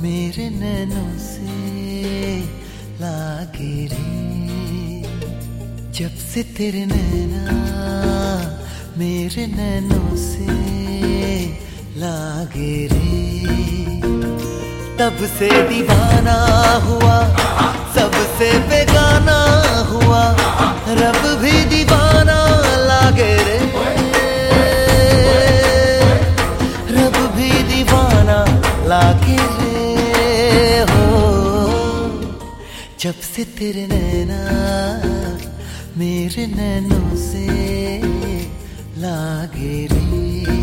मेरे नैनों से लागे रे। जब से तेरे नैना मेरे नैनों से लागे रे, तब से दीवाना हुआ, सबसे बेगाना हुआ, रब भी दीवाना लागे रे, रब भी दीवाना लागे रे हो। जब से तेरे नैना मेरे नैनों से लागे रे,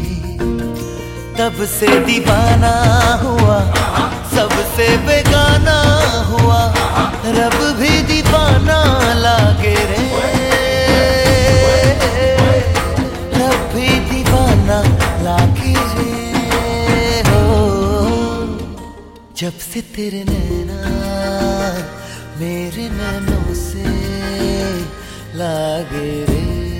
तब से दीवाना हुआ, सबसे बेगाना हुआ, रब भी दीवाना लागे रे, रब भी दीवाना लागे रे हो। जब से तेरे नैना मेरे नैनों से लागे रे।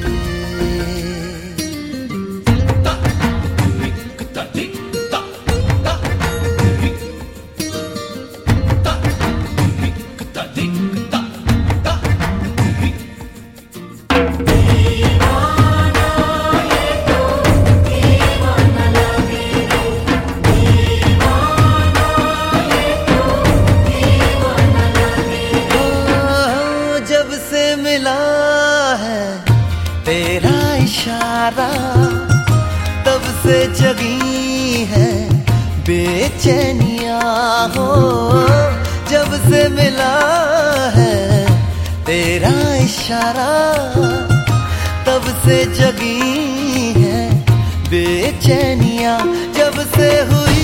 मिला है तेरा इशारा, तब से जगी है बेचैनियां हो। जब से मिला है तेरा इशारा, तब से जगी है बेचैनियां। जब से हुई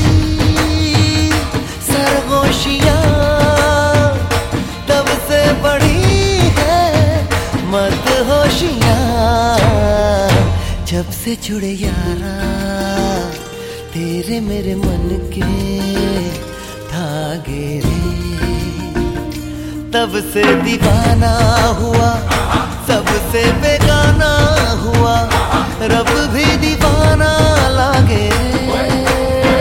सरगोशियां, तब से बढ़ी मत होशियां। जब से जुड़े यारा तेरे मेरे मन के धागे रे, तब से दीवाना हुआ, सबसे बेगाना हुआ, रब भी दीवाना लागे रे,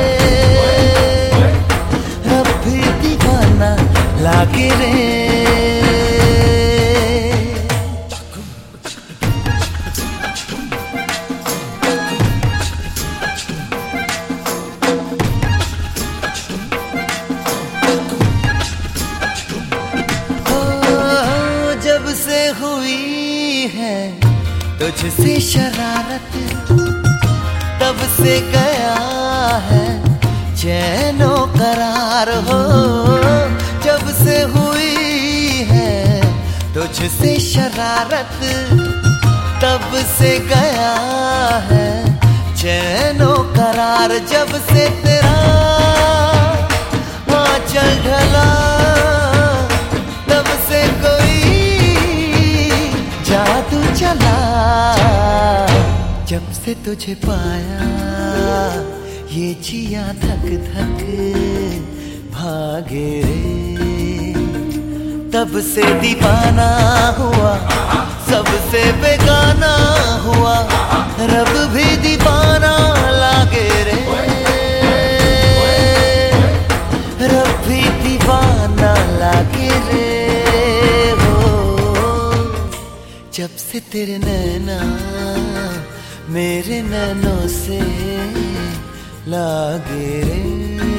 रब भी दीवाना लागे रे। हुई है तुझसे शरारत, तब से गया है चैनो करार हो। जब से हुई है तुझसे शरारत, तब से गया है चैनो करार। जब से तेरा आंचल ढला, तब से कोई जादू चला। जब से तुझे पाया ये जिया धक धक भागे रे, तब से दीवाना हुआ, सबसे बेगाना हुआ, रब भी दीवाना लागे रे, रब भी दीवाना लागे रे हो। जब से तेरे नैना मेरे नैनों से लागे रे।